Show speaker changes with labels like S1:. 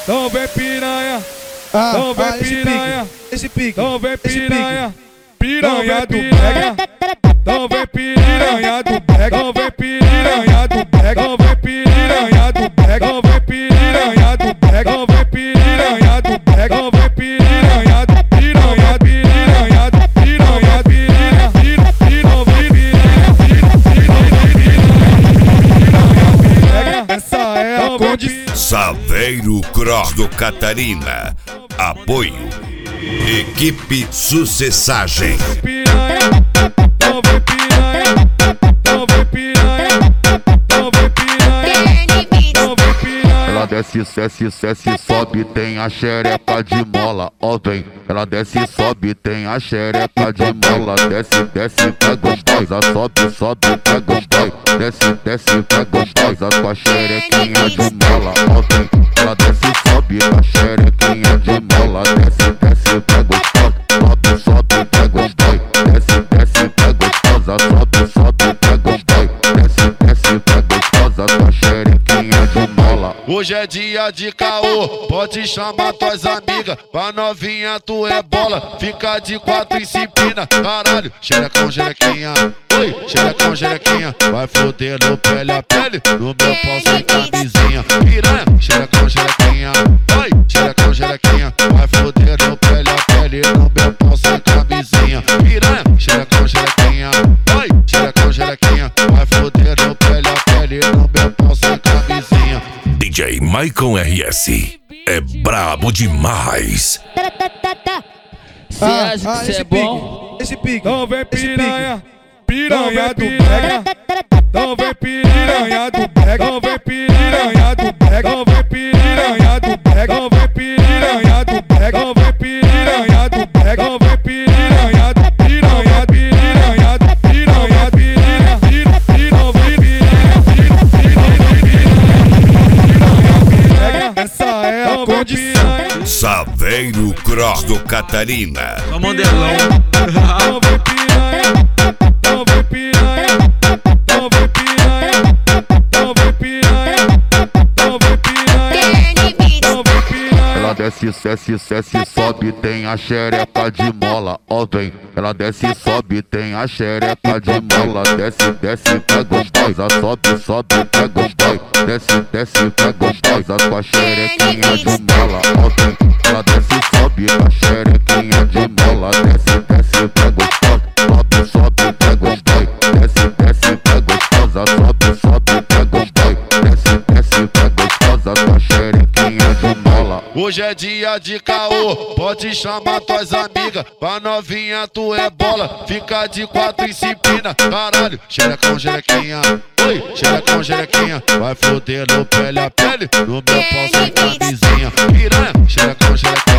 S1: Então vem piranha, então vem piranha,
S2: Esse pique,
S1: então vem
S2: esse
S1: piranha,
S2: pique.
S1: piranha do pega. Então vem piranha do pega, então vem piranha do pega, então vem piranha do pega, então vem piranha do pega, então vem piranha do pega, então vem piranha do piranha, piranha do piranha, piranha, piranha. Essa é a condição.
S3: Saveiro Cross do Catarina. Apoio Equipe Sucessagem.
S4: Ela desce, sobe, tem a xereca de mola, ó vem. Ela desce, sobe, tem a xereca de mola. Desce, pega os boys, a sobe, pega os boys. Desce, pega os boys, a tua xerequinha de mola, ó vem. Ela desce, sobe, a xerequinha de mola. Desce, pega os boys, sobe, pega os boys. Desce, pega os boys, a sobe, pega os boys. Desce, pega os boys, a tua xerequinha de mola.
S5: Hoje é dia de caô, pode chamar tuas amigas. Pra novinha tu é bola, fica de quatro e se empina. Caralho, xerecão, xerequinha. Oi, xerecão, xerequinha. Vai foder no pele a pele, no meu pau sem camisinha. Piranha, xerecão, xerequinha. Oi, xerecão, xerequinha. Vai foder no pele a pele, no meu pau sem camisinha. Piranha, xerecão, xerequinha. Oi, xerecão, xerequinha. Vai foder no pele a pele, no meu pau sem camisinha.
S3: DJ Maicon RS é brabo demais.
S6: Cê acha que cê é bom?
S2: Esse pique,
S1: Então vem
S2: esse
S1: piranha,
S2: pique.
S1: piranha do pega. Então vem piranha do pega, então vem piranha do pega, então vem piranha do pega, então vem piranha do pega, então vem piranha do pega, então vem piranha do piranha, piranha do piranha, piranha, piranha. Essa é a condição.
S3: Saveiro Cross do Catarina.
S6: Só modelão.
S1: Então vem piranha, então vem piranha, então vem piranha, então vem piranha, então vem piranha, então vem piranha.
S4: Ela desce, sobe, tem a xereca de mola, ó vem. Ela desce, sobe, tem a xereca de mola. Desce, pega os boys, a sobe, pega os boys. Desce, pega os boys, a tua xerequinha de mola, ó vem. Ela desce, sobe, a xerequinha de mola. Desce, pega os boys, sobe, pega os boys. Desce, pega os boys, a sobe, pega os boys. Desce, pega os boys, a tua xerequinha de mola.
S5: Hoje é dia de caô, pode chamar tuas amigas. Pra novinha tu é bola, fica de quatro e se empina. Caralho, xerecão, xerequinha. Oi, xerecão, xerequinha. Vai foder no pele a pele, no meu pau sem camisinha. Piranha, xerecão, xerequinha.